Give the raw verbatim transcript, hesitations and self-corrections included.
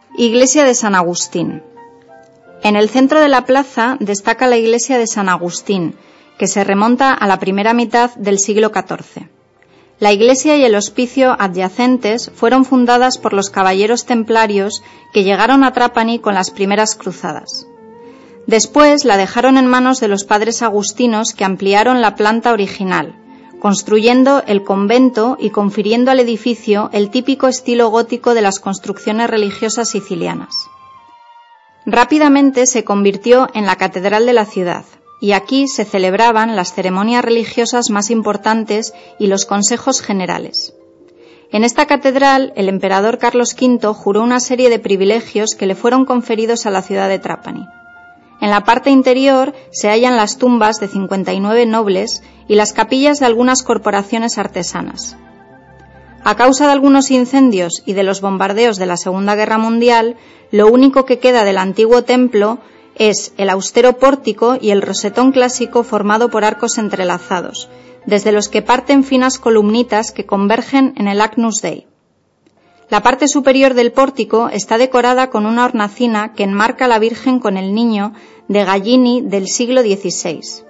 Iglesia de San Agustín. En el centro de la plaza destaca la iglesia de San Agustín, que se remonta a la primera mitad del siglo catorce. La iglesia y el hospicio adyacentes fueron fundadas por los caballeros templarios que llegaron a Trapani con las primeras cruzadas. Después la dejaron en manos de los padres agustinos, que ampliaron la planta original, construyendo el convento y confiriendo al edificio el típico estilo gótico de las construcciones religiosas sicilianas. Rápidamente se convirtió en la catedral de la ciudad, y aquí se celebraban las ceremonias religiosas más importantes y los consejos generales. En esta catedral, el emperador Carlos quinto juró una serie de privilegios que le fueron conferidos a la ciudad de Trapani. En la parte interior se hallan las tumbas de cincuenta y nueve nobles y las capillas de algunas corporaciones artesanas. A causa de algunos incendios y de los bombardeos de la Segunda Guerra Mundial, lo único que queda del antiguo templo es el austero pórtico y el rosetón clásico formado por arcos entrelazados, desde los que parten finas columnitas que convergen en el Agnus Dei. La parte superior del pórtico está decorada con una hornacina que enmarca a la Virgen con el Niño de Gallini del siglo dieciséis.